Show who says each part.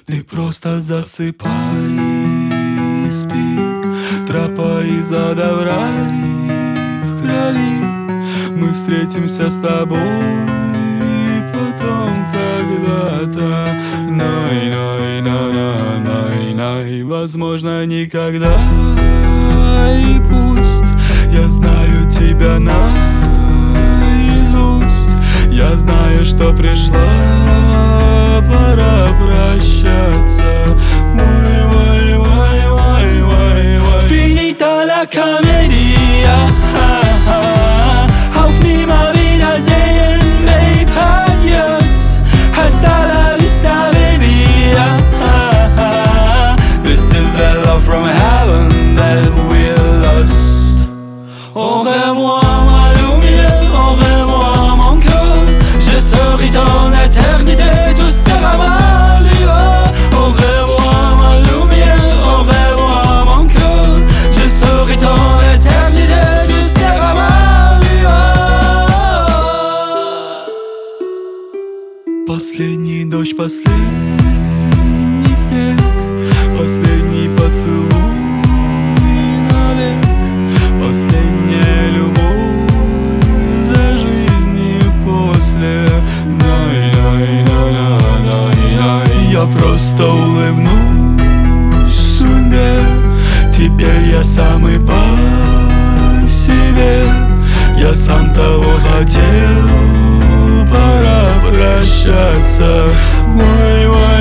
Speaker 1: Ты просто засыпай и спи, тропа из ада в рай в крови. Мы встретимся с тобой потом когда-то. Най-най-на-на-най-най. Возможно, никогда. И пусть я знаю тебя наизусть, я знаю, что пришла пора прощаться. Finita la Commedia. Auf Nimmerwiedersehen, babe, adios. Hasta la vista, baby. This is the love from heaven that we lost. Au revoir ma lumière, au revoir mon cœur. Je serai ton éternité, tout sera malheureux. Au revoir ma lumière, au revoir mon cœur. Je serai ton éternité, tout sera malheureux. Последний дождь, последний снег, последний поцелуй навек, последняя любовь за жизни после. Най-най-на-на-най-най. Я просто улыбнусь судьбе. Теперь я самый по себе. Я сам того хотел. Пора прощаться. Ой, ой.